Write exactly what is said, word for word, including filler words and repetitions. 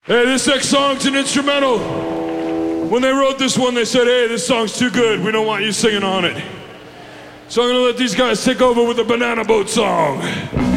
Hey, this next song's an instrumental. When they wrote this one, they said, hey, this song's too good. We don't want you singing on it. So I'm gonna let these guys take over with the Banana Boat song.